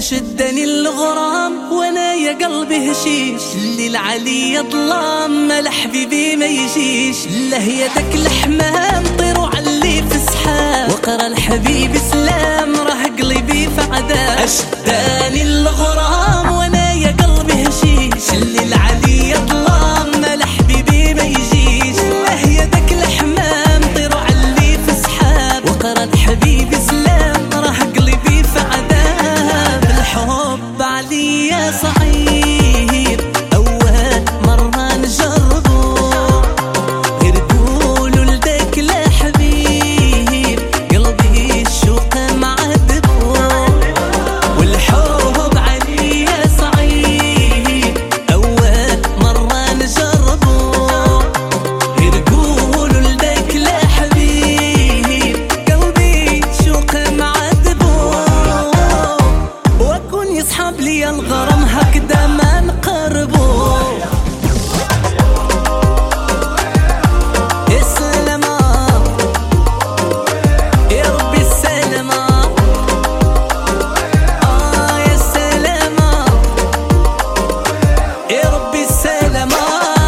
أشدني الغرام وانا يا قلبي هشيش، الليل علي ظلام ما لحبيبي ما يجيش، لهيتك الحمام طيروا علي في سحاب، وقرا الحبيب سلام راه قلبي في عذاب. أشدني الغرام وانا يا قلبي هشيش، الليل علي ظلام ما لحبيبي ما يجيش، لهيتك الحمام طيروا علي في سحاب، وقرا الحبيب سلام راه قلبي في عذاب. الحب عليا صعيب أول مرة نجربه، غير قولوا لداك لا حبيب قلبي الشوق معذبه. والحب عليا صعيب أول مرة نجربه، غير قولوا لداك لا حبيب قلبي الشوق معذبه. وكون يصحاب لي الغرام هكذا ما نقربو. السلامة يا ربي السلامة، يا السلامة يا ربي السلامة.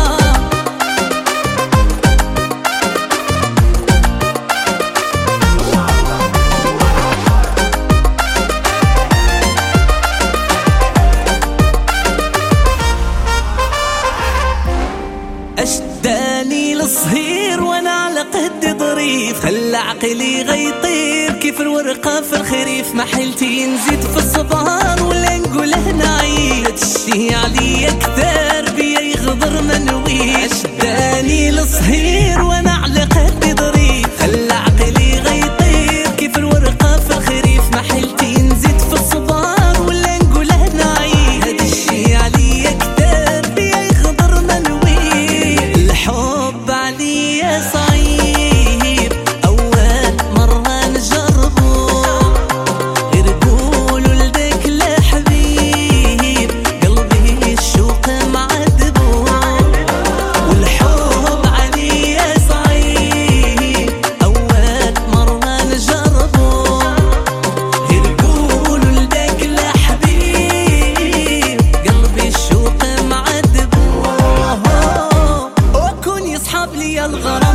أشداني الصهير وانا على قد ظريف، خلى عقلي غيطير كيف الورقة في الخريف، ما حيلتي نزيد في الصبار ولا نقوله نعيب، هادشي عليا كثار بيا يغدر ما نويش. أشداني الصهير وانا على قد ظريف، خلى عقلي غيطير كيف الورقة في الخريف، ما حيلتي نزيد في الصبار ولا نقوله نعيب، هادشي عليا كثار بيا يغدر ما نويش. الحب عليا صعيب أول مرة نجربه، غير قولوا لداك لا حبيب قلبي الشوق معذبه. والحب عليا صعيب أول مرة نجربه، غير قولوا لداك لا حبيب قلبي الشوق معذبه. وكون يصحاب لي الغرام